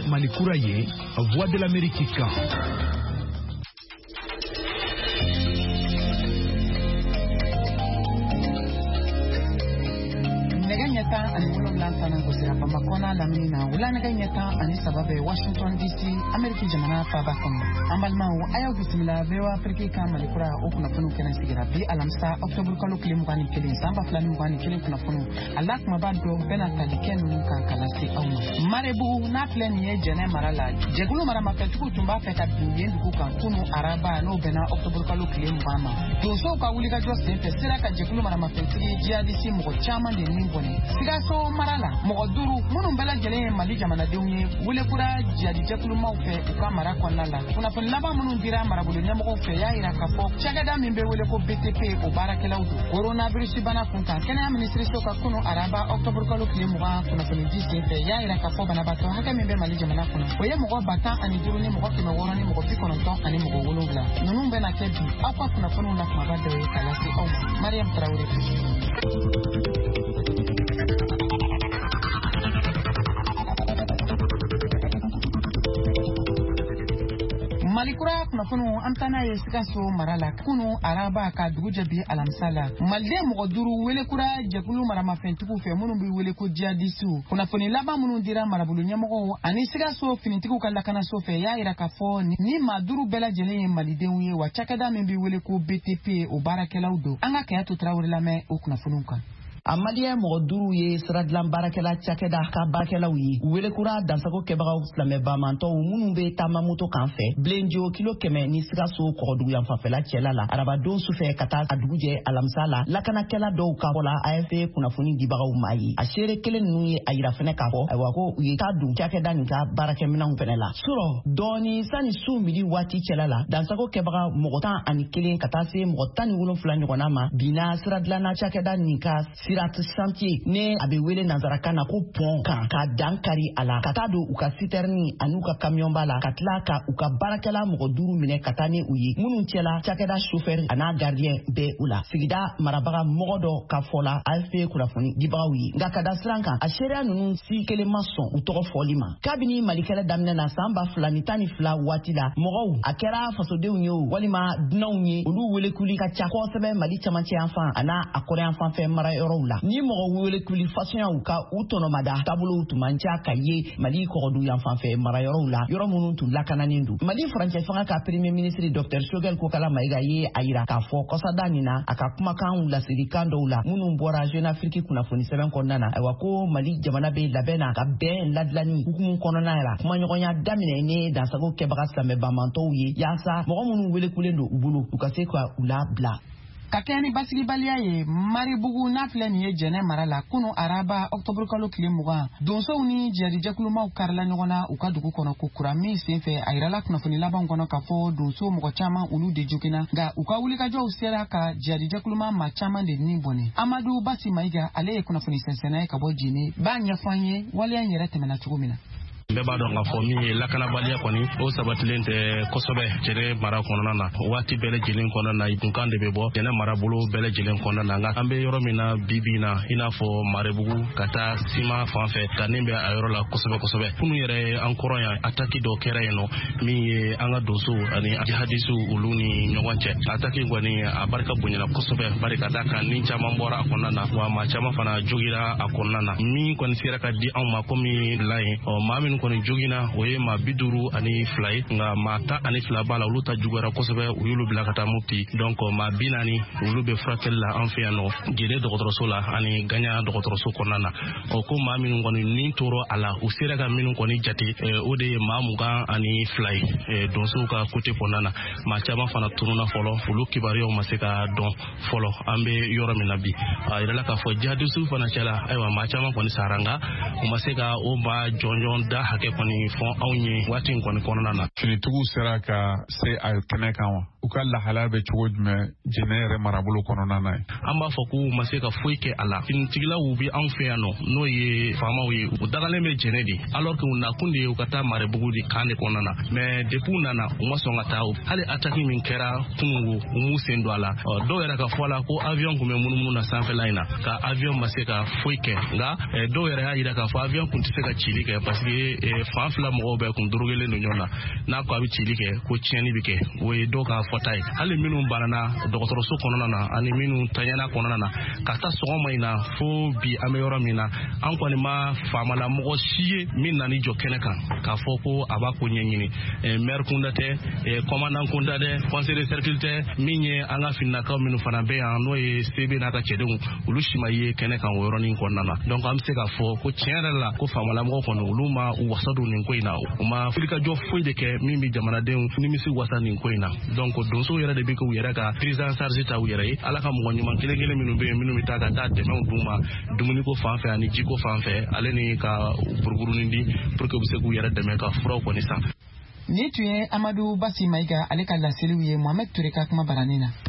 Malikura ye, Voix de l'Amérique kan. Nyata ani wolonwula fana gosira Bamakona laminina wula nega nyata ani sababe Washington DC Amerika jamana faba kono ambalmawo ayaw bisimila bewa Afrika ka Malikura okuna funu kena sigira bi alamsa October kalo kile mugani kile samba flani mugani kile kuna funu alak mabado bena talikenu kan kalasi awma marebu na pleni ye jene marala jegulu mara mafetuku tumba feta biyendu ku kan kunu araba no bena October kalo kile mugama doso ka wuli ka jose fe sira ka jegulu mara mafetuki jihadisi mugo chama de nimbone Sigaso marala mogoduru munu mbela jele mali jamana deunye wule kura jadi jakulu maufe uka mara kwanala kuna pun laba munu dira marabulu nyamoko fe ya ira kafo chagada mimbe wule ko BTP o barakela udu coronavirus bana kunka kena ministry soka kuno araba October kalo klimuga kuna pun disi fe ya ira kafo bana bato haka mimbe mali jamana kuna oye mogo bata ani duru ni mogo kime woroni mogo piko nonto ani mogo wolongla nunu mbena kebi akwa kuna punu na kumabade we kalasi oma Mariam Traore Malikura kuna funu amtana ye sikaso marala kunu araba ka dugujabi alamsala malde mogoduru wele kura jakulu marama fentuku fe munu bi wele ko jihadisu kuna funi laba munu dira marabulu nyamogo ani sikaso finitiku kalakana sofe ya ira kafo ni maduru bela jele malidenwu ye wa chakada membi wele ko BTP o barakela udo anga kaya to Traore lame o kuna fununka Amalia Moduru ye Sradlam Barakela Chakeda ka Barakela wi wele kura dansago kebagaw slame bamanto munu be tamamuto kanfe blenjo kilo keme ni sigaso kodu yam fafela chelala araba don sufe kata aduje alamsala lakana kela do kabola AFP kunafuni dibagaw mai ashere kelen nuye ayira fene kafo awako ye tadu chakeda nika barakemina fenela suro doni sani sumili wati chelala dansago kebagaw mogota ani kelen kata se mogota ni wulo fulani konama bina Sradlana Chakeda nika chantier ne abe wele nazarakana ko pont ka dankari ala katado uka citerni anuka camion bala katla ka uka barakela mogoduru mine katane uyi munun chela chakeda chauffeur ana gardien be ula sigida marabaga mogodo ka fola AFP kurafoni dibawi ngakada sranka asheria nunu si kele mason utoro folima kabini malikela damne na samba fulani tani fla watila mogo akera fasode unyo walima dnaunye olu wele kuli ka chako sebe mali chamanche enfant ana akore enfant fe mara eurola ni mogo wele kuli façon ya uka utono mada tabulu tumancha kaye mali ko du yan fanfe mara yorola yoro munun tu lakananindu mali français fanga ka premier ministre Dr Shogel ko kala maiga ye ayira ka fo kosadani na akakuma kan la sirikando la munun bora jeune afrique kuna foni seben konnana awako mali jamana be labena ka ben ladlani hukumu konona la kuma nyonya damine ne da sago ke bagasla me bamanto ye yasa mogo munun wele kulendo ubulu ukase kwa ula bla Kakeni basigi balia ye maribugu na fleni ye jene marala kuno araba October kalo kile muga donso uni jari jakulu ma ukarla nyogona ukadugu kono kukura mi senfe airala kuna funi laban kono kafo donso mugo chama ulu de jukina ga ukawuli ka jo usera ka jari jakulu ma chama de nimbone Amadu basi maiga ale kuna funi sensena ka bojine ba nyafanye wale anyere temena chugumina Beba don ga fomi lakana balia koni o sabatilente kosobe jere mara kono na wati bele jelen kono na ibunkan de bebo jene mara bulu bele jelen kono na nga ambe yoro mina bibina ina fo marebugu kata sima fanfe kanimbe ayoro la kosobe punu yere ankoro ya ataki do kere no mi anga dosu ani jihadisu uluni nywanche ataki ngwani abarka bunyana kosobe barika daka ni chama mbora akonna na wa ma chama fana jogira akonna na mi kon sira ka di amma komi lai o mamin koni jogina oye ma biduru ani fly nga mata ani fla bala uluta jugara kosobe uyulu bila kata mupti donc ma binani ulu be fratel la anfiano gele dokotoroso la ani ganya dokotoroso konana o ko ma min ngoni ni toro ala usira ga min koni jati ode ma muga ani fly donso ka kote ponana ma chama fana tununa folo ulu kibariyo maseka don folo ambe yoro minabi ila ka fo jadu su fana chala aywa ma chama koni saranga maseka o ba jonjon da hake koni fon awnye wati koni konana fini tugu sera ka se ay kene kan u ka lahala bɛ cogo jumɛn jɛnɛ yɛrɛ marabolo kɔnɔna na ye. An b'a fɔ k'u ma se ka foyi kɛ a la. Finitigilaw bi an fɛ yan nɔ n'o ye faamaw ye u dagalen bɛ jɛnɛ de alors que u nakun de ye u ka taa Marebugu de kan de kɔnɔna na mais depuis u nana u ma sɔn ka taa hali attaque min kɛra kunungo u m'u sen don a la dɔw yɛrɛ ka fɔ la ko avion kun bɛ munumunu na sanfɛla in na ka avion ma se ka foyi kɛ nka dɔw yɛrɛ y'a yira k'a fɔ avion kun tɛ se ka cili kɛ parce que fan fila mɔgɔw bɛɛ kun dorogelen don ɲɔgɔn na n'a ko a bɛ cili kɛ ko tiɲɛni bɛ kɛ o ye dɔw ka fɔta ye hali minnu banana dɔgɔtɔrɔso kɔnɔna na ani minnu tanyana kɔnɔna na ka taa sɔgɔma in na fo bi an bɛ yɔrɔ min na an kɔni ma faamala mɔgɔ si ye min nani jɔ kɛnɛ kan k'a fɔ ko a b'a ko ɲɛɲini maire kunda tɛ commandant kunda tɛ conseil de cercle tɛ min ye an ka finnakaw minnu fana bɛ yan n'o ye CB n'a ka cɛdenw olu si ma ye kɛnɛ kan o yɔrɔnin kɔnɔna na donc an bɛ se k'a fɔ ko tiɲɛ yɛrɛ la ko faamala mɔgɔ kɔni olu ma u wasa don nin ko in na u ma filikajɔ foyi de kɛ min bɛ jamanadenw nimisi wasa nin ko in na donc donsow yɛrɛ de bɛ k'u yɛrɛ ka prise en charge ta u yɛrɛ ye ala ka mɔgɔ ɲuman kelen kelen minnu bɛ yen minnu bɛ taa ka taa dɛmɛw d'u ma dumuniko fan fɛ ani jiko fan fɛ ale ni ka buruburunin di pour que u bɛ se k'u yɛrɛ dɛmɛ ka furaw kɔni san. Ni tun ye Amadu Basi Mayiga ale ka laseliw ye Mohamed Ture ka kuma baranin na.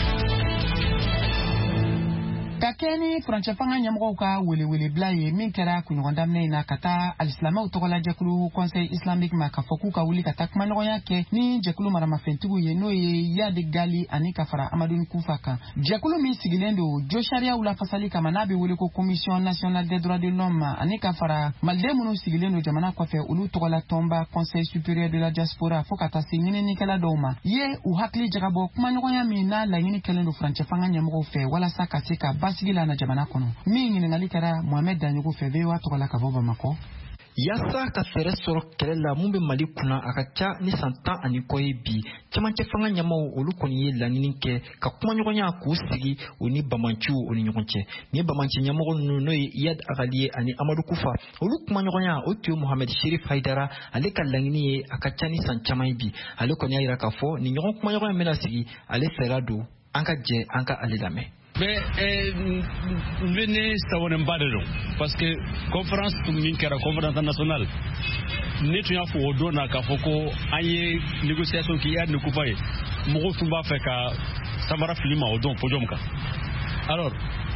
Ka kɛ ni furancɛ fanga ɲɛmɔgɔw ka welewelebila ye min kɛra kunɲɔgɔn daminɛ in na ka taa alisilamɛw tɔgɔla jɛkulu conseil islamique ma k'a fɔ k'u ka wuli ka taa kumaɲɔgɔnya kɛ ni jɛkulu maramafɛntigiw ye n'o ye Yadi Gali ani ka fara Amadu Kufa kan. Jɛkulu min sigilen don jo sariyaw lafasali kama n'a bɛ wele ko commission nationale des droits de l'homme ani ka fara maliden minnu sigilen don jamana kɔfɛ olu tɔgɔla tɔnba conseil supérieur de la diaspora fo ka taa se ɲininikɛla dɔw ma ye u hakili jagabɔ kumaɲɔgɔnya min n'a laɲini kɛlen don furancɛ fanga ɲɛmɔgɔw fɛ walasa ka se ka basigi la na jamana kɔnɔ min ɲininkali kɛra Mohamed Danyogo fɛ VOA tɔgɔla ka bɔ Bamakɔ. Yasa ka fɛrɛ sɔrɔ kɛlɛ la mun bɛ Mali kunna a ka ca ni san 10 ani kɔ ye bi cɛmancɛ fanga ɲɛmaaw olu kɔni ye laɲini kɛ ka kumaɲɔgɔnya k'u sigi u ni bamanciw o ni ɲɔgɔn cɛ ni bamaci ɲɛmɔgɔ ninnu n'o ye Iyad Agali ye ani Amadu Kufa olu kumaɲɔgɔnya o tun ye Mohamed Sherif Haidara ale ka laɲini ye a ka ca ni san caman ye bi ale kɔni y'a yira k'a fɔ ni ɲɔgɔn kumaɲɔgɔnya bɛna sigi ale fɛra don an ka jɛ an ka ale lamɛn. Mais venez savoir badelo parce que conférence min kɛra conférence nationale ne tun y'a fɔ o don na k'a fɔ ko an ye négociation k'i y'a ne kufa ye mɔgɔw tun b'a fɛ ka samara fili ma o don podium kan alors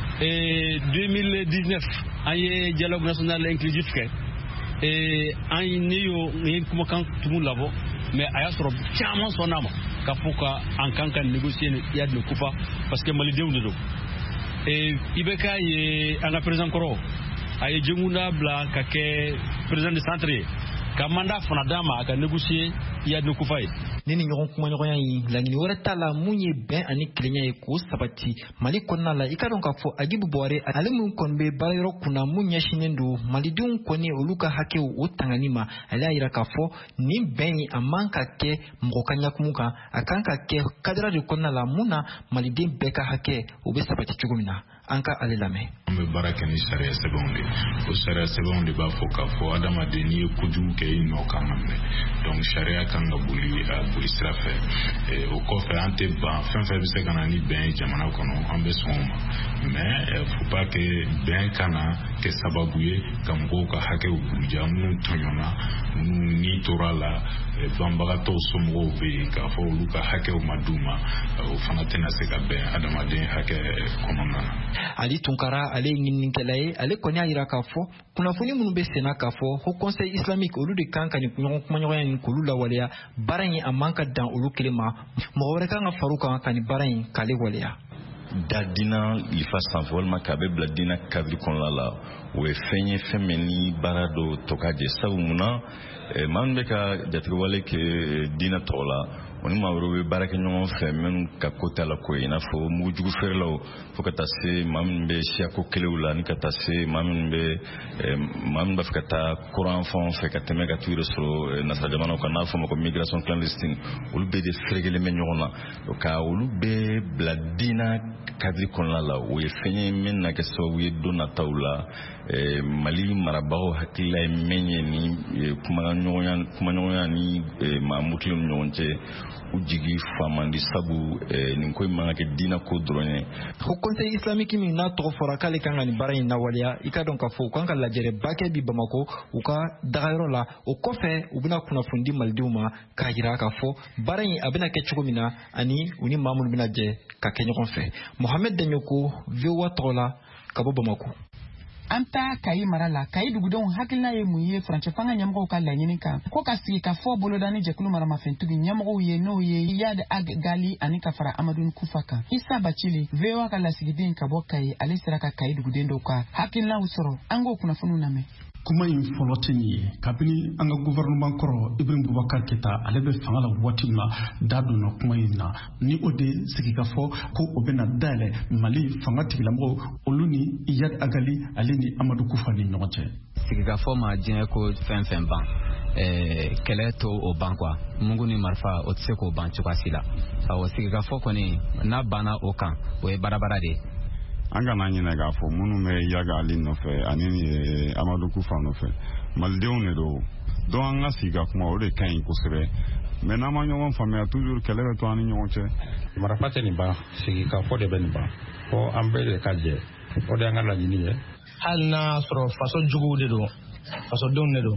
2019 an ye dialogue national inclusif kɛ an ne ye kumakan tugu labɔ mais a y'a sɔrɔ caman sɔnna ma k'a fɔ ka an kan ka négocier ni y'a ne kufa parce que malidenw de don IBK ye an ka président kɔrɔ a ye Jengunda bila ka kɛ président de centre ye ka mandat fana d'a ma a ka négocier Iyad Kufa ye. Ni ɲɔgɔn kumaɲɔgɔnya in laɲini wɛrɛ t'a la mun ye bɛn ani kelenya ye k'o sabati Mali kɔnɔna la i ka dɔn k'a fɔ Agibu Buware ale mun kɔni bɛ baarayɔrɔ kunna mun ɲɛsinnen don malidenw kɔni olu ka hakɛw o tangani ma ale y'a yira k'a fɔ nin bɛn in a man ka kɛ mɔgɔ ka ɲakumu kan a kan ka kɛ kadira de kɔnɔna la mun na maliden bɛɛ ka hakɛ o bɛ sabati cogo min na an ka ale lamɛn. An bɛ baara kɛ ni sariya sɛbɛnw de o sariya sɛbɛnw de b'a fɔ k'a fɔ adamaden n'i ye kojugu kɛ i nɔ kan ka minɛ donc sariya kan ka boli sira fɛ o kɔfɛ an tɛ ban fɛn fɛn bɛ se ka na ni bɛn ye jamana kɔnɔ an bɛ sɔn o ma mais faut pas que bɛn kana kɛ sababu ye ka mɔgɔw ka hakɛw buruja minnu tɔɲɔna minnu n'i tora la banbagatɔw somɔgɔw bɛ yen k'a fɔ olu ka hakɛw ma d'u ma o fana tɛna se ka bɛn adamaden hakɛ kɔnɔna na. Ali Tunkara ale ye ɲininikɛla ye ale kɔni y'a yira k'a fɔ kunnafoni minnu bɛ senna k'a fɔ ko conseil islamique olu de kan ka nin kumaɲɔgɔnya in k'olu lawaleya baara in a man ka dan olu kelen ma mɔgɔ wɛrɛ kan ka far'u kan ka nin baara in k'ale waleya. Da dina lifa sanfɛ walima k'a bɛ bila dina kadiri kɔnɔna la o ye fɛn ye fɛn min ni baara dɔ tɔ ka jɛ sabu mun na maa min bɛ ka jatigɛwale kɛ dina tɔgɔ la o ni maa wɛrɛw bɛ baara kɛ ɲɔgɔn fɛ minnu ka ko t'a la ko ye i n'a fɔ mugujugu feerelaw fo ka taa se maa minnu bɛ siyako kelew la ni ka taa se maa minnu b'a fɛ ka taa kuran fɛnw fɛ ka tɛmɛ ka t'u yɛrɛ sɔrɔ nasara jamanaw kan n'a fɔ ma ko migration clandestine olu bɛɛ de feerekelen bɛ ɲɔgɔn na ka olu bɛɛ bila dina kadiri kɔnɔna la o ye fɛn ye min na kɛ sababu ye don nataw la Mali marabagaw hakilila ye min ye ni kumaɲɔgɔnya ni maa mutilenw ni ɲɔgɔn cɛ ujigi famandi sabu nin ko manga ke dina ko drone ko conseil islamique min na to fora kale kanga ni bara ina waliya ika don ka fo kan ka lajere bake bi Bamako u ka dagayro la o kofe u bina kuna fundi malduma ka jira ka fo bara yin abina ke chugumina ani uni mamul bina je ka kenyo konfe Mohamed Danyoko viwa tola ka bo Bamako anta kayi marala kayi dugudon hakilna ye muye franche fanga nyamgo ka lanyini kan ko ka sigi ka fo bolodani jekulu marama fentugi nyamgo ye no ye yad ag gali ani ka fara amadun kufaka isa bachili vewa ka lasigidin ka bo kayi alisira ka kayi duguden do ka hakilna usoro ango kuna funu name kuma in fɔlɔ tɛ nin ye kabini an ka gouvernement kɔrɔ Ibrahim Boubacar Keita ale bɛ fanga la waati min na da donna kuma in na ni o de sigi ka fɔ ko o bɛna dayɛlɛ Mali fanga tigilamɔgɔw olu ni Iyad Agali ale ni Amadou Koufa ni ɲɔgɔn cɛ sigi ka fɔ ma diɲɛ ko fɛn fɛn ban kɛlɛ to o ban quoi mungu ni marifa o tɛ se k'o ban cogoya si la awɔ sigi ka fɔ kɔni n'a banna o kan o ye barabara de ye an kana ɲinɛ k'a fɔ minnu bɛ Yaga Ali nɔfɛ ani Amadou Koufa nɔfɛ malidenw de don donc an ka sigi ka kuma o de ka ɲi kosɛbɛ mais n'an ma ɲɔgɔn faamuya toujours kɛlɛ bɛ to an ni ɲɔgɔn cɛ marifa tɛ nin ban sigi ka fɔ de bɛ nin ban fɔ an bɛɛ de ka jɛ o de y'an ka laɲini ye hali n'a sɔrɔ faso juguw de don fasodenw de don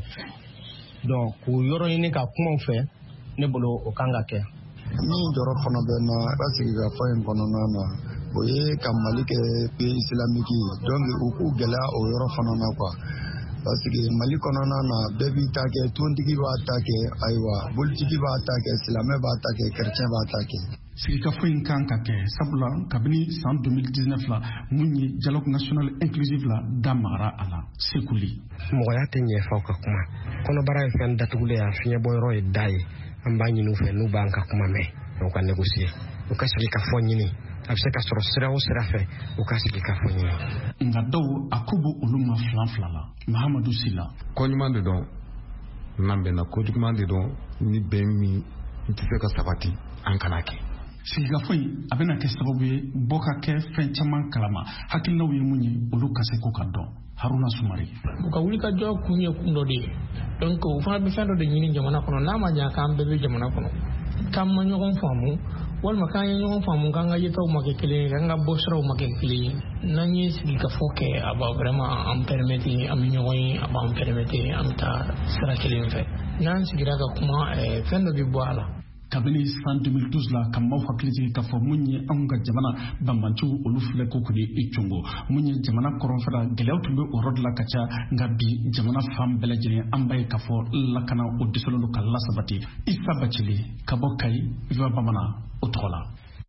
donc k'u yɔrɔ ɲini ka kumaw fɛ ne bolo o kan ka kɛ min jɔrɔ fana bɛ na ka sigi ka fɔ in kɔnɔna na o ye ka Mali kɛ pays islamique ye donc u k'u gɛlɛya o yɔrɔ fana na quoi parce que Mali kɔnɔna na bɛɛ b'i ta kɛ tontigi b'a ta kɛ ayiwa bolitigi b'a ta kɛ silamɛ b'a ta kɛ chrétien b'a ta kɛ sigikafo in kan ka kɛ sabula kabini san 2019 la mun ye dialogue national inclusive la da magara a la sekuli mɔgɔya tɛ ɲɛfaw ka kuma kɔnɔbara ye fɛn datugulen a fiɲɛbɔ yɔrɔ ye da ye an b'a ɲini u fɛ n'u b'an ka kuma mɛn u ka négocier u ka sigi ka fɔ ɲini a bɛ se ka sɔrɔ sira o sira fɛ u ka sigi ka fɔ ɲini nka dɔw a ko b'o olu ma fila la Mahamadu Sila koɲuman de don n'an bɛnna kojuguman de don ni bɛn min tɛ se ka sabati an kana kɛ sigikafo in a bɛna kɛ sababu ye bɔ ka kɛ fɛn caman kalama hakilinaw ye mun ye olu ka se ko ka dɔn Haruna Sumari u ka wuli ka jɔ kun ye kun dɔ de ye donc u fana bɛ fɛn dɔ de ɲini jamana kɔnɔ n'a ma ɲɛ k'an bɛɛ bɛ jamana kɔnɔ k'an ma ɲɔgɔn faamu walima k'an ye ɲɔgɔn faamu k'an ka yetaw ma kɛ kelen ye k'an ka bɔ siraw ma kɛ kelen ye n'an ye sigikafo kɛ a b'a vraiment an permettre an bɛ ɲɔgɔn ye a b'an permettre an bɛ taa sira kelen fɛ n'an sigira ka kuma fɛn dɔ bɛ bɔ a la kabini san 2012 la ka maaw hakili jigin k'a fɔ mun ye anw ka jamana banbantiw olu filɛ ko kɔni i congo mun ye jamana kɔrɔnfɛla gɛlɛyaw tun bɛ o yɔrɔ de la ka ca nka bi jamana fan bɛɛ lajɛlen an b'a ye k'a fɔ lakana o dɛsɛlen don ka lasabati Isa Bacili ka bɔ Kayi Viva Bamanan o tɔgɔ la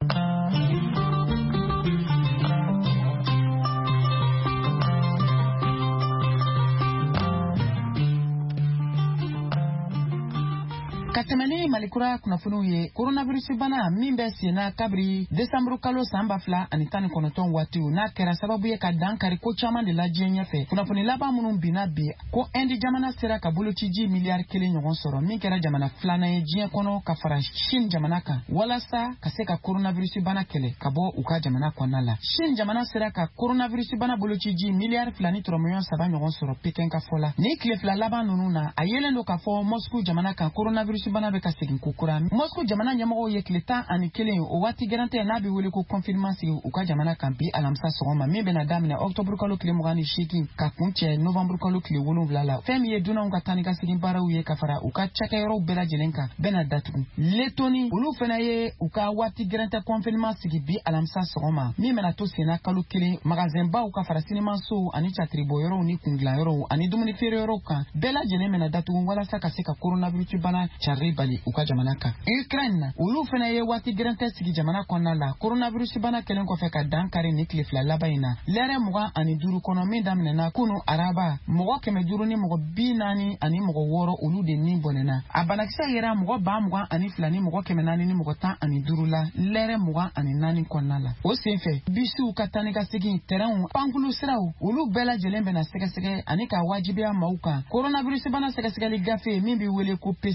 ka tɛmɛ ni malikura kunnafoniw ye coronavirus bana min bɛ senna kabiri décembre kalo san 2019 waatiw n'a kɛra sababu ye ka dan kari ko caman de la diɲɛ ɲɛfɛ kunnafoni laban minnu binna bi ko Inde jamana sera ka bolociji miliyari 1 ɲɔgɔn sɔrɔ min kɛra jamana filanan ye diɲɛ kɔnɔ ka fara Chine jamana kan walasa ka se ka coronavirus bana kɛlɛ ka bɔ u ka jamana kɔnɔna la Chine jamana sera ka coronavirus bana bolociji miliyari 2.3 ɲɔgɔn sɔrɔ Pekin ka fɔ la ni tile fila laban ninnu na a yelen don k'a fɔ Moscou jamana kan coronavirus bana bɛ ka segin kokura Moscou jamana ɲɛmɔgɔw ye tile 11 o waati garanti n'a bɛ wele ko confinement sigi u ka jamana kan bi alamisa sɔgɔma min bɛna daminɛ octobre kalo tile 28 ka kun cɛ novembre kalo tile 7 la fɛn min ye dunanw ka taa ni ka segin baaraw ye ka fara u ka cakɛyɔrɔw bɛɛ lajɛlen kan bɛna datugu Lettonie olu fana ye u ka waati garanti confinement sigi bi alamisa sɔgɔma min bɛna to senna kalo 1 magasin baw ka fara sinimaso ani catiribɔyɔrɔw ni kundilayɔrɔw ani dumuni feereyɔrɔw kan bɛɛ lajɛlen bɛna datugu walasa ka se ka coronavirus bana cari bali u ka jamana kan Ukraine olu fana ye waati garanti sigi jamana kɔnɔna la coronavirus bana kelen kɔfɛ ka dan kari ni tile fila laban in na lɛrɛ 25 kɔnɔ min daminɛna kunu araba mɔgɔ 500 ni mɔgɔ 40 ani mɔgɔ 6 olu de ni bɔnɛna a banakisɛ yera mɔgɔ 22 ni mɔgɔ 400 ni mɔgɔ 15 la lɛrɛ 24 kɔnɔna la o senfɛ bisiw ka tani ka segin terrainw pankulu siraw olu bɛɛ lajɛlen bɛna sɛgɛsɛgɛ ani ka wajibiya maaw kan coronavirus bana sɛgɛsɛgɛli gafe min bɛ wele ko PCR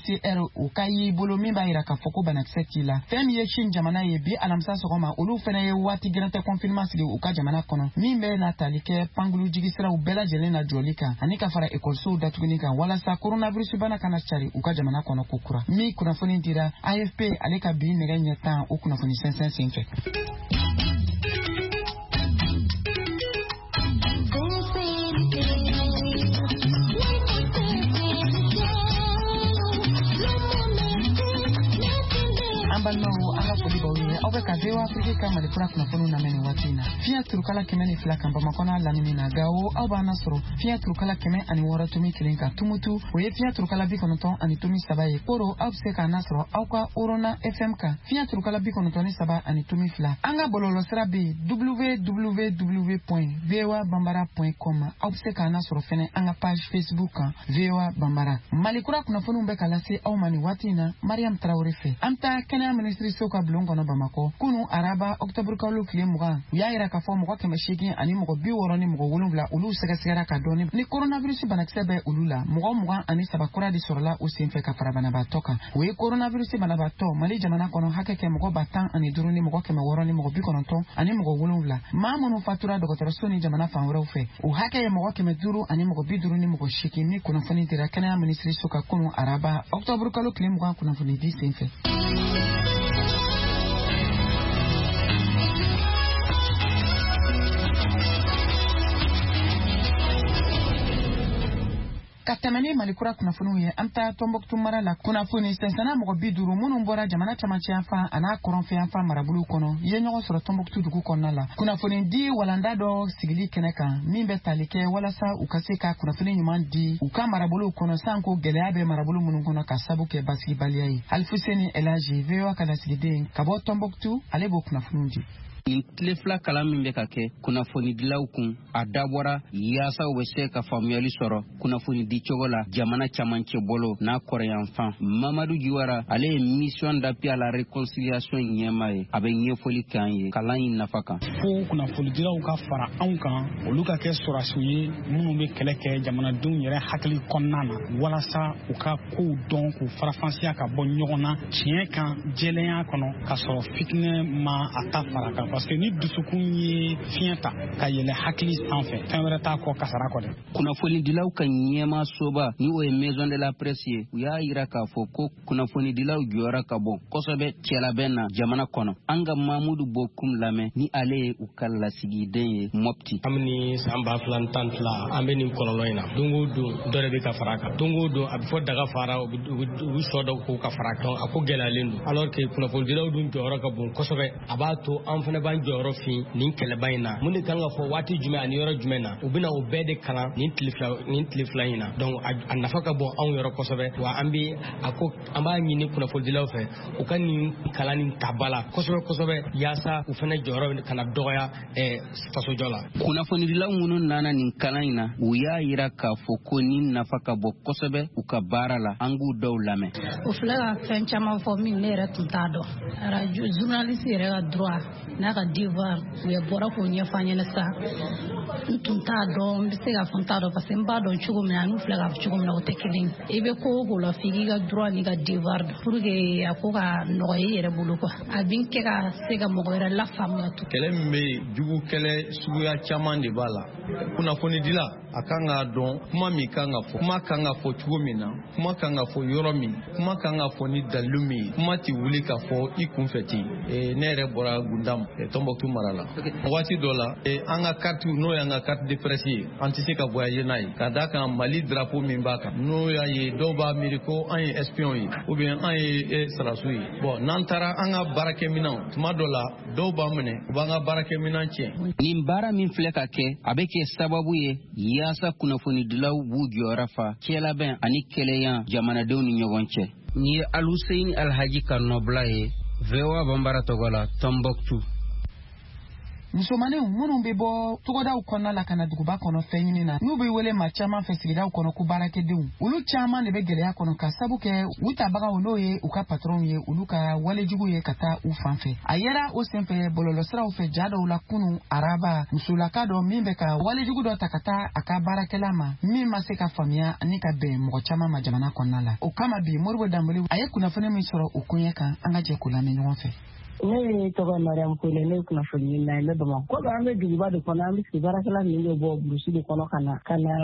u ka yi bolo min b'a yira k'a fɔ ko banakisɛ t'i la. Fɛn min ye Chine jamana ye bi alamisa sɔgɔma olu fɛnɛ ye waati gɛrɛntɛ confinement sigi u ka jamana kɔnɔ min bɛ na tali kɛ pangulu jigisiraw bɛɛ lajɛlen na jɔli kan ani ka fara ekɔlisow datuguni kan walasa coronavirus bana kana cari u ka jamana kɔnɔ ko kura. Min kunnafoni dira AFP ale ka bi nɛgɛ ɲɛ 10 o kunnafoni sɛnsɛn senfɛ. Aw bɛ ka VOA Afrique ka Malikura kunnafoniw lamɛn nin waati in na. Fiɲɛ turukala 102 kan Bamakɔ n'a lamini na Gawo aw b'an lasɔrɔ fiɲɛ turukala 106.1 kan Tumutu o ye fiɲɛ turukala 93 ye. Koro aw bɛ se k'an lasɔrɔ aw ka Orona FM kan fiɲɛ turukala 93.2. An ka bɔlɔlɔsira bɛ yen www.voabambara.com aw bɛ se k'an lasɔrɔ fɛnɛ an ka page Facebook kan VOA Bambara. Malikura kunnafoniw bɛ ka lase aw ma nin waati in na Mariam Traoré fɛ. An ta kɛnɛya minisiriso ka bulon kɔnɔ Bamakɔ kunu araba octobre kalo tile 20 u y'a yira k'a fɔ mɔgɔ 800 ani mɔgɔ 60 ni mɔgɔ 7 olu sɛgɛsɛgɛra ka dɔn ni coronavirus banakisɛ bɛ olu la mɔgɔ 23 kura de sɔrɔla o senfɛ ka fara banabaatɔ kan o ye coronavirus banabaatɔ Mali jamana kɔnɔ hakɛ kɛ mɔgɔ 10,5 ni mɔgɔ 600 ni mɔgɔ 90 ani mɔgɔ 7 maa minnu fatura dɔgɔtɔrɔso ni jamana fan wɛrɛw fɛ o hakɛ ye mɔgɔ 500 ani mɔgɔ 50 ni mɔgɔ 8 ni kunnafoni dira kɛnɛya minisiriso ka kunu araba octobre kalo tile 20 kunnafoni di senfɛ. Ka tɛmɛ ni Malikura kunnafoniw ye an taa Tombouctou mara la kunnafoni sɛnsɛnna mɔgɔ 50 minnu bɔra jamana camancɛ yanfan a n'a kɔrɔnfɛ yanfan marabolo kɔnɔ ye ɲɔgɔn sɔrɔ Tombouctou dugu kɔnɔna la kunnafoni di walanda dɔ sigili kɛnɛ kan min bɛ tali kɛ walasa u ka se ka kunnafoni ɲuman di u ka marabolo kɔnɔ san ko gɛlɛya bɛ marabolo minnu kɔnɔ ka sabu kɛ basigibaliya ye Alfuseni Elaji VOA ka lasigiden ka bɔ Tombouctou ale b'o kunnafoniw di. Nin tile fila kalan min bɛ ka kɛ kunnafoni dilaw kun a dabɔra yaasa u bɛ se ka faamuyali sɔrɔ kunnafoni di cogo la jamana camancɛ bolo n'a kɔrɔyanfan Mamadu Jiwara ale ye mission d'appui à la réconciliation ɲɛma ye a bɛ ɲɛfɔli k'an ye kalan in nafa kan fo kunnafoni dilaw ka fara anw kan olu ka kɛ sɔrɔsiw ye minnu bɛ kɛlɛ kɛ jamanadenw yɛrɛ hakili kɔnɔna na walasa u ka kow dɔn k'u farafansiya ka bɔ ɲɔgɔn na tiɲɛ kan jɛlenya kɔnɔ ka sɔrɔ fitinɛ ma a ta fara kan parce que ni dusukun ye fiɲɛ ta ka yɛlɛ hakili sanfɛ fɛn wɛrɛ t'a kɔ kasara kɔ dɛ kunnafoni dilaw ka ɲɛma soba ni o ye maison de la presse ye u y'a yira k'a fɔ ko kunnafoni dilaw jɔyɔrɔ ka bon kosɛbɛ cɛlabɛn na jamana kɔnɔ an ka Mamudu Bokum lamɛn ni ale ye u ka lasigiden ye Mopti an bɛ ni san 2012 an bɛ nin kɔlɔlɔ in na don o don dɔ de bɛ ka fara kan don o don a bɛ fɔ daga fara u bɛ sɔ dɔ k'u ka fara kan a ko gɛlɛyalen don alors que kunnafoni dilaw dun jɔyɔrɔ ka bon kosɛbɛ a b'a to an fana b'an jɔyɔrɔ fin nin kɛlɛba in na mun de kan ka fɔ waati jumɛn ani yɔrɔ jumɛn na u bɛna o bɛɛ de kalan nin tile fila in na donc a nafa ka bon anw yɔrɔ kosɛbɛ wa an b'a ɲini kunnafonidilaw fɛ u ka nin kalan nin ta ba la kosɛbɛ yaasa u fana jɔyɔrɔ kana dɔgɔya fasojɔ la kunnafonidilaw minnu nana nin kalan in na u y'a yira k'a fɔ ko nin nafa ka bon kosɛbɛ u ka baara la an k'u dɔw lamɛn o filɛ ka fɛn caman fɔ min ne yɛrɛ tun t'a dɔn radio journaliste yɛrɛ ka droit n'a ka devoir u ye bɔra k'o ɲɛfɔ an ɲɛna sa n tun t'a dɔn n bɛ se k'a fɔ n t'a dɔn parce que n b'a dɔn cogo min na n'u filɛ k'a fɔ cogo min na o tɛ kelen i bɛ ko o ko la f'i k'i ka droit n'i ka devoir dɔn pour que a ko ka nɔgɔya i yɛrɛ bolo quoi a bɛ kɛ ka se ka mɔgɔ wɛrɛ lafaamuya to kɛlɛ min bɛ yen jugu kɛlɛ suguya caman de b'a la kunnafoni dila a kan k'a dɔn kuma min kan ka fɔ kuma kan ka fɔ cogo min na kuma kan ka fɔ yɔrɔ min kuma kan ka fɔ ni dalilu min ye kuma tɛ wuli ka fɔ i kunfɛ ten ne yɛrɛ bɔra Gundam Tombouctou mara la waati dɔ la an ka carte n'o y'an ka carte de presse ye an tɛ se ka voyager n'a ye ka d'a kan Mali drapeau min b'a kan n'o y'a ye dɔw b'a miiri ko an ye espion ye ou bien an ye sarasiw ye bon n'an taara an ka baarakɛminɛnw tuma dɔ la dɔw b'an minɛ u b'an ka baarakɛminɛn tiɲɛ nin baara min filɛ ka kɛ a bɛ kɛ sababu ye yaasa kunnafonidilaw b'u jɔyɔrɔ fa cɛlabɛn ani kɛlɛya jamanadenw ni ɲɔgɔn cɛ nin ye Alhuseyin Alhaji ka nɔbila ye VOA Bambara tɔgɔ la Tombouctou musomaninw minnu bɛ bɔ togodaw kɔnɔna la ka na duguba kɔnɔ fɛn ɲini na n'u bɛ wele maa caman fɛ sigidaw kɔnɔ ko baarakɛdenw olu caman de bɛ gɛlɛya kɔnɔ ka sabu kɛ u tabagaw n'o ye u ka patron ye olu ka walejugu ye ka taa u fan fɛ a yera o senfɛ bɔlɔlɔsiraw fɛ ja dɔw la kunu araba musolaka dɔ min bɛ ka walejugu dɔ ta ka taa a ka baarakɛla ma min ma se ka faamuya ani ka bɛn mɔgɔ caman ma jamana kɔnɔna la o kama bi Moribo Dambele a ye kunnafoni min sɔrɔ o koɲɛ kan an ka jɛ k'o lamɛn ɲɔgɔn fɛ. Ne tɔgɔ Mariam Kone ne kunnafoni ɲini na ne Bamakɔ ko an bɛ duguba de kɔnɔ an bɛ sigi baarakɛla ninnu bɛ bɔ burusi de kɔnɔ ka na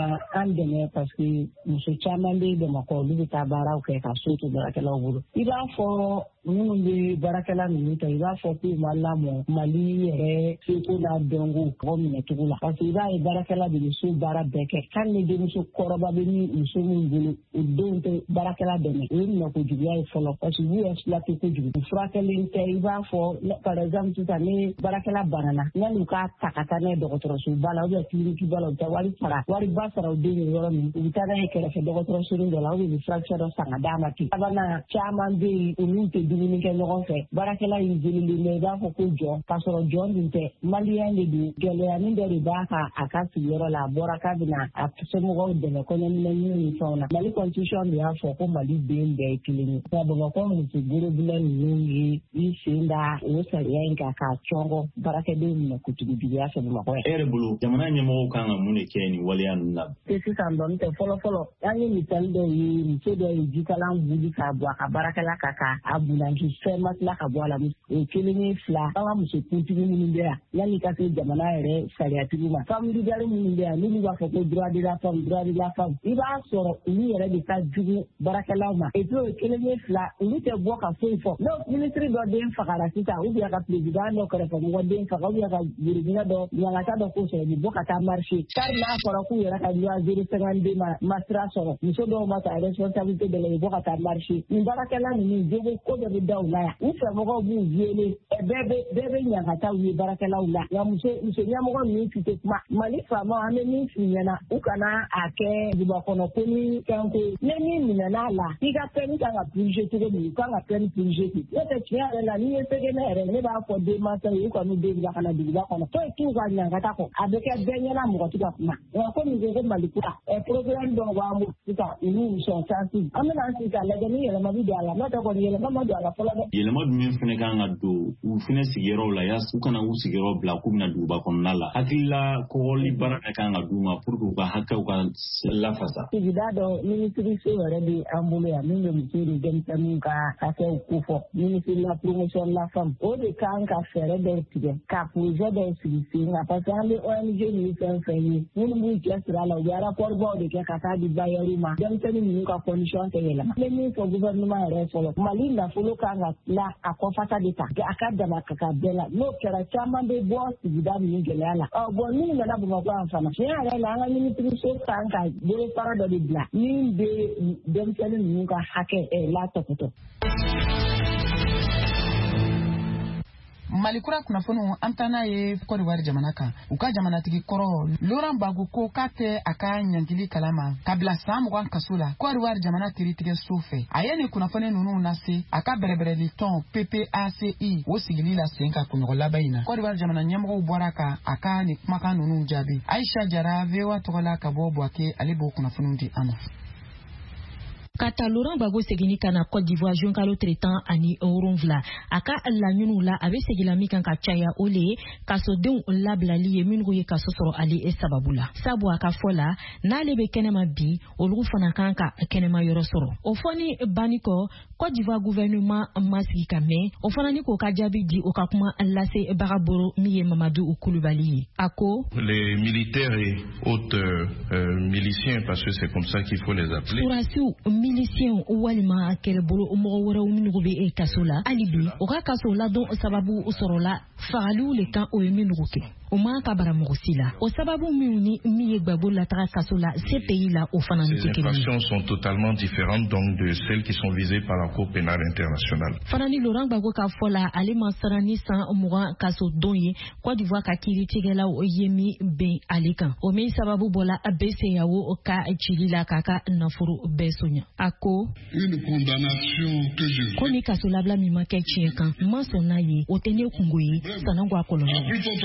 an dɛmɛ parce que muso caman bɛ Bamakɔ olu bɛ taa baaraw kɛ ka so to baarakɛlaw bolo i b'a fɔ minnu bɛ baarakɛla ninnu ta i b'a fɔ k'u ma lamɔ Mali yɛrɛ seko n'a dɔnko mɔgɔ minɛ cogo la parce que i b'a ye baarakɛla de bɛ so baara bɛɛ kɛ kan ni denmuso kɔrɔba bɛ ni muso min bolo o denw tɛ baarakɛla dɛmɛ o ye minɛkojuguya ye fɔlɔ parce que u exploité kojugu u furakɛlen tɛ i b'a fɔ par exemple sisan ni baarakɛla banana yanni u k'a ta ka taa n'a ye dɔgɔtɔrɔsoba la cliniqueba la u bɛ taa wariba sara u den ye yɔrɔ min u bɛ taa n'a ye kɛrɛfɛ dɔgɔtɔrɔsonin dɔ la u bɛ furakisɛ dɔ san ka d'a ma ten sabanan caman bɛ yen olu tɛ dumuni kɛ ɲɔgɔn fɛ baarakɛla in jelilen bɛ i b'a fɔ ko jɔn k'a sɔrɔ jɔn dun tɛ maliyɛn de don gɛlɛyanin dɔ de b'a kan a ka sigiyɔrɔ la a bɔra k'a bɛna a somɔgɔw dɛmɛ kɔɲɔminɛnin ni fɛnw na Mali constitution de y'a fɔ ko Mali den bɛɛ ye kelen ye nka Bamakɔ muso gorobinɛ ninnu ye i sen da o sariya in kan k'a cɔngɔ baarakɛdenw minɛ kutugujuguya fɛ Bamakɔ yan. E yɛrɛ bolo jamana ɲɛmɔgɔw kan ka mun de kɛ nin waleya ninnu na. Sisan dɔɔni tɛ fɔlɔ an ye misali dɔw ye muso dɔ ye jikalan wuli k'a bɔ a ka baarakɛla kan k'a bulanji fɛn ma tila ka bɔ a la o kelen ye fila an ka muso kuntigi minnu bɛ yan yanni ka se jamana yɛrɛ sariyatigiw ma femme leader minnu bɛ yan n'olu b'a fɔ ko droit de la femme i b'a sɔrɔ olu yɛrɛ de ka jugu baarakɛlaw ma et puis o kelen ye fila olu tɛ bɔ ka foyi fɔ n'o ministre dɔ den fagara sisan ou bien ka président dɔ kɛrɛfɛmɔgɔ den faga ou bien ka burukina dɔ ɲangata dɔ ko sɔrɔ bɔ ka taa marché kari n'a fɔra k'u yɛrɛ ka loi 052 ma sira sɔrɔ muso dɔw ma ta responsabilité dɔ la bɔ ka taa marché nin baarakɛla ninnu jogo ko dɔ bɛ da u la yan u fɛmɔgɔw b'u violé bɛɛ bɛ ɲangataw ye baarakɛlaw la nka muso ɲɛmɔgɔ ninnu tɛ kuma Mali faamaw an bɛ min f'u ɲɛna u kana a kɛ dugubakɔnɔ ko ni fɛn ko ne min minɛn'a la i ka peine kan ka purger cogo min u kan ka peine purger ten n'o tɛ tiɲɛ yɛrɛ la n'i ye sɛgɛnɛ yɛrɛ ne b'a fɔ denmansaw ye u kɔni den bila ka na duguba kɔnɔ foyi t'u ka ɲangata kɔ a bɛ kɛ bɛɛ ɲɛna mɔgɔ tɛ ka kuma nka komi ko Mali kura programme dɔw b'an bolo sisan olu sont sensibles an bɛna sigi ka lajɛ ni yɛlɛma bɛ don a la n'o tɛ kɔni yɛlɛma ma don a la fɔlɔ dɛ. Yɛlɛma jumɛn fɛnɛ kan ka don u fɛnɛ sigiyɔrɔw la yaasa u kana u sigiyɔrɔ bila k'u bɛna duguba kɔnɔna la hakilila kɔgɔli baara ka kan ka d'u ma pour que u ka hakɛw ka lafasa. Sigida dɔ ministiriso yɛrɛ bɛ an bolo yan min bɛ muso ni denmisɛnninw ka hakɛw ko fɔ ministre de la promotion de la femme o de kan ka fɛɛrɛ dɔw tigɛ ka projet dɔw sigi sen kan parce que an bɛ ONG ninnu fɛn fɛn ye minnu b'u cɛ siri a la u bɛ rapport baw de kɛ ka taa di bailleurs ma denmisɛnnin ninnu ka condition tɛ yɛlɛma. N bɛ min fɔ gouvernement yɛrɛ fɔlɔ Mali nafolo kan ka tila a kɔfasa de ta a ka dama ka bɛɛ la n'o kɛra caman bɛ bɔ sigida ninnu gɛlɛya la bon n'u nana Bamakɔ yan fana tiɲɛ yɛrɛ la an ka ministiriso kan ka bolofara dɔ de bila min bɛ denmisɛnnin ninnu ka hakɛ latɔkɔtɔ. Malikura kunnafoniw an taa n'a ye Côte d'Ivoire jamana kan u ka jamanatigi kɔrɔ Laurent Gbagbo ko k'a tɛ a ka ɲankili kalama ka bila san 20 kaso la Côte d'Ivoire jamana teritigɛ so fɛ a ye nin kunnafoni ninnu lase a ka bɛrɛbɛrɛli tɔn PPACI o sigili la sen ka kunɲɔgɔn laban in na Côte d'Ivoire jamana ɲɛmɔgɔw bɔra ka a ka nin kumakan ninnu jaabi Aisha Jara VOA tɔgɔ la ka bɔ Buake ale b'o kunnafoniw di an ma. Kata Laurent Gbagbo segini kana Côte d'Ivoire jonkalo tretan ani Oronvla aka laɲinu la abe segila mi kan ka caya ole kaso denw labilali ye minnu ye kaso sɔrɔ ale sababula sabu aka fola n'ale be kɛnɛma bi olu fana kan ka kɛnɛma yɔrɔ sɔrɔ o fɔni baniko Côte d'Ivoire gouvernement masigi ka mɛn o fana ni ko ka jaabi di o ka kuma lase bagaboro mi ye Mamadou Koulibaly ye ako les militaires et autres miliciens parce que c'est comme ça qu'il faut les appeler miliciens walima kelbolo mɔgɔ wɛrɛw minnu bɛ kaso la hali bi o ka kaso la don sababu sɔrɔla fagaliw le kan o ye minnu kɛ o ma ka bara mɔgɔ si la o sababu minnu ni min ye Gbagbo lataga kaso la CPI la o fana ni tɛ kelen ye. Ces infractions sont totalement différentes donc de celles qui sont visées par la Cour pénale internationale. Fana ni Laurent Gbagbo ka fɔ la ale ma sara ni san 20 kaso don ye Côte d'Ivoire ka kiiritigɛlaw ye min bɛn ale kan o min sababu bɔla BCEAO ka cili la k'a ka nafolo bɛɛ soɲa. Ako ko ni kaso labila min ma kɛ tiɲɛ kan ma sɔn n'a ye o tɛ ne kungo ye sanangwa kolono.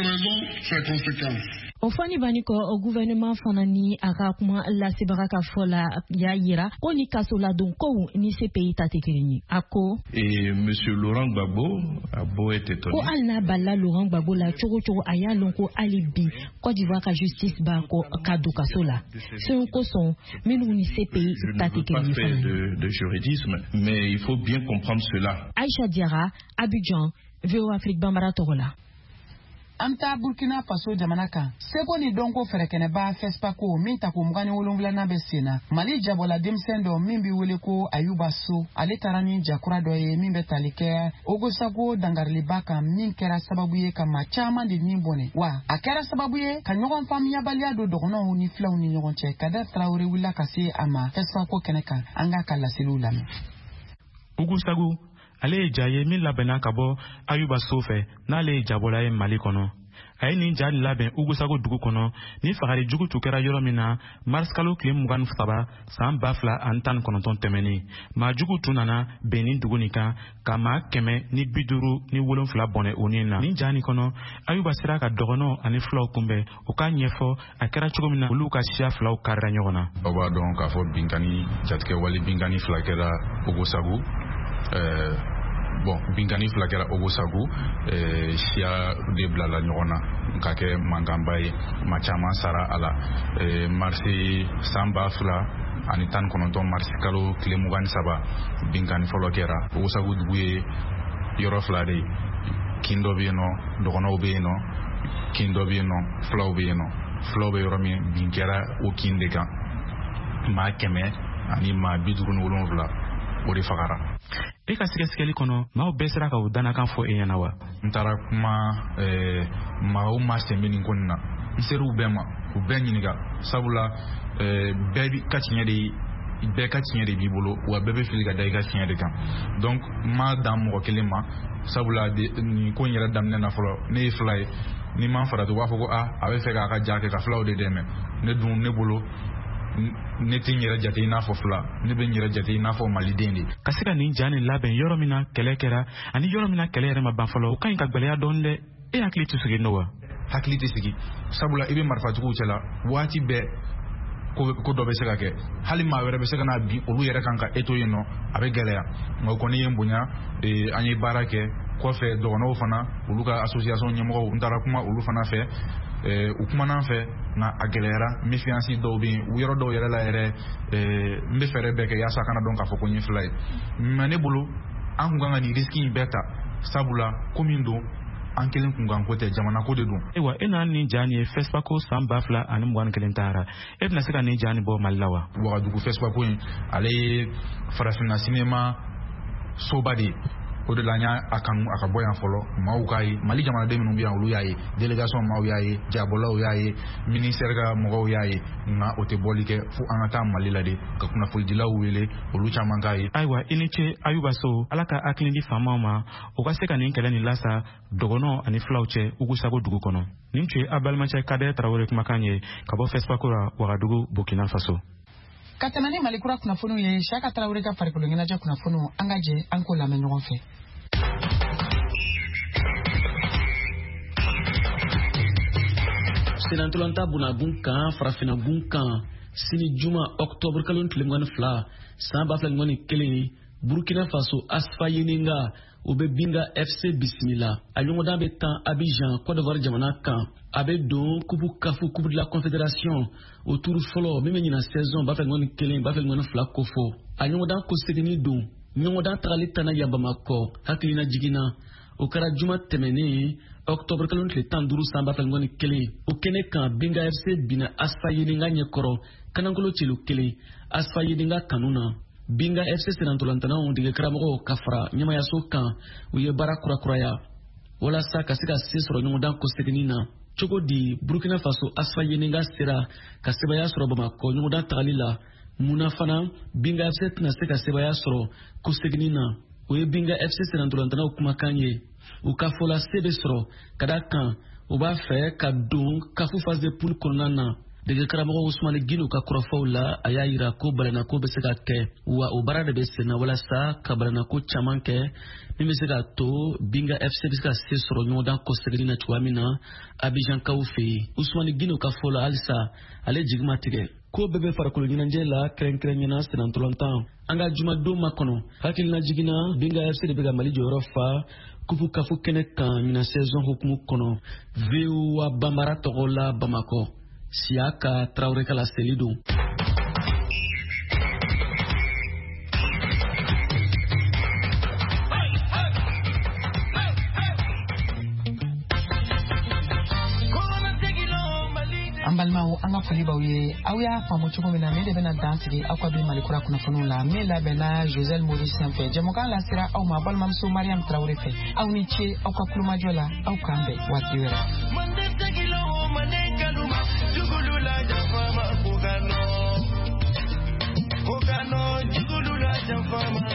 Ofani baniko o gouvernement fanani aka kuma la sibaraka fola ya yira ko ni kasola don ko ni CPI tatekirini ako et monsieur Laurent Gbagbo a beau être étonné ko alna balla Laurent Gbagbo la chogo aya lonko alibi Côte d'Ivoire ka justice ba ko kado kasola c'est ko son minu ni CPI tatekirini de juridisme mais il faut bien comprendre cela. Aïcha Diarra, Abidjan, VO Afrique Bambara Togola. Anta Burkina Faso jamanaka seko ni donko ferekene ba FESPACO min ta ko mugani wolonvla na besena Mali jabola demsendo min bi wele ko Ayuba So ale tarani jakura do ye min be talike ogosago dangarli baka min kera sababu ye kama chama de ni bone wa akera sababu ye ka nyogon famia balia do dogono ni flaw ni nyogon che kada Traoré willa kasi ama FESPACO keneka anga kala selulame Ogosago ale jaye min labena kabo Ayuba Sofe na le jabola ye Mali kono ay ni jali laben Ogosago dugu kono ni fagari jugu tukera yoro mina marskalo kle mugan saba san bafla antan kononton temeni ma jugu tunana benin dugu nika kama keme ni biduru ni wolonfla bone onina ni jani kono Ayuba sira ka dogono ani flaw kumbe o ka nyefo akera chugo mina ulu ka sia flaw karra nyogona oba donc ka fo binkani jatke wali binkani flakera Ogosago bon binkani flakera Ogosago sia de blala nyona kake mangambay machama sara ala marsi samba fla ani tan kononton marsi kalo klemugan saba binkani flakera Ogosago duguye yoro flade kindo bieno dogono bieno kindo bieno flow bieno flow be yoro mi binkera o kindeka ma keme ani ma bidurun wolon vla ori fagara e ka sigesigeli kono ma o besera ka udana kan fo e yana wa ntara kuma ma o master mini konna iseru bema u benyiniga sabula bebi katinya de bibolo wa bebe filiga daiga tinya de kan donc ma dam mo kelema sabula de ni ko nyira dam na folo ne fly ni man fara to wa foko awe fe ka jake ka flaw de deme ne dun ne bolo ne tinyira jate ina fo fla ne be nyira jate ina fo malidende kasika ni jani laben yoro mina kelekera ani yoro mina kelere ma banfalo kan ka gbele ya donde e hakli tsugi nowa hakli tsugi sabula ibe marfa tuku cela wati be ko do be sega ke hali ma were be sega na bi olu yere kan ka eto yino abe geleya ngo ko ni yembunya anyi barake ko fe do no fana olu ka association nyemo ndara kuma olu fana fe ukuma nan fe na agelera méfiance do bi wiro do yere la yere mbe fere beke ya sakana don ka foko nyi fly mane bulu an ganga ni risky beta sabula komindo an kelen kungan ko te jamana ko de dun ewa ena ni jani FESPACO san bafla ani mwan kelen tara ebna sika ni jani bo malawa wa du FESPACO ale farafina cinema sobadi o de la nya akanu akaboya folo maukai Mali jamana de minumbi ulu yayi délégation mau yayi jabola yayi ministère ga mo yayi na o te bolike fu anata Mali la de ka kuna fuldila wele ulu chamangai aiwa iniche Ayuba So alaka aklindi famama o ka seka ni kelani lasa dogono ani flauche Ogosago dugu kono nimche abalmache Kader Traoré kumakanye kabo FESPACO wa Wagadugu Burkina Faso katamani Malikura kunafunu ye Shaka Traoré ka farikolo ngina ja kunafunu angaje anko la menyo fe Senantolanta bunagun kan farafina gun kan sini juma octobre kalon tlemgan fla samba flangoni kele Burkina Faso asfa yeninga obe binga FC Bismillah anyongoda be tan Abidjan Côte d'Ivoire jamana kan abe don kubu kafu kubu de la confédération autour folo memenina saison ba flangoni kele ba flangoni fla kofo anyongoda ko segini don nyongoda tagali tana yabamako hakilina jigina o kara juma temene octobre kalon tile tan duru samba flangoni kele o kene kan binga FC bina asfa yeninga nyekoro kanangolo chelu kele asfa yeninga kanuna binga FC senantolantana on dige kramago kafra nyama yaso kan uye bara kurakuraya wala sa kasika sesoro nyongoda ko seginina chogo di Burkina Faso asfa yeninga sera kaseba yasoro Bamako nyongoda tagalila munafana binga FC na seka seba yasoro ko seginina uye binga FC senantolantana kumakanye ukafola sebesoro kada kan uba fe ka don kafu phase de poule konana dege karamɔgɔ Usmani Gino ka kɔrɔfɔw la a y'a yira ko balana ko bɛ se ka kɛ wa o baara de bɛ sen na walasa ka balana ko caman kɛ min bɛ se ka to Binga FC bɛ se ka se sɔrɔ ɲɔgɔndan kɔsegin na cogoya min na Abidjan kaw fɛ yen. Usmani Gino ka fɔ la halisa ale jigi ma tigɛ ko bɛɛ bɛ farikolo ɲɛnajɛ la kɛrɛnkɛrɛnɲɛna senatɔlɔntan an ka jumadon ma kɔnɔ hakilina jiginna Binga FC de bɛ ka Mali jɔyɔrɔ fa kupu kafu kɛnɛ kan ɲinan saison hukumu kɔnɔ VOA Bambara tɔgɔ la Bamakɔ Siaka Traoré ka laseli don. an balimaw an ka foli b'aw ye aw y'a faamu cogo min na ne de bɛna dan sigi aw ka bi Malikura kunnafoniw la min labɛnna Josel Maurice sanfɛ jɛmukan lasera aw ma balimamuso Mariam Traoré fɛ aw ni ce aw ka kulomajɔ la aw k'an bɛn waati wɛrɛ. Ogano, jigulu la jafama.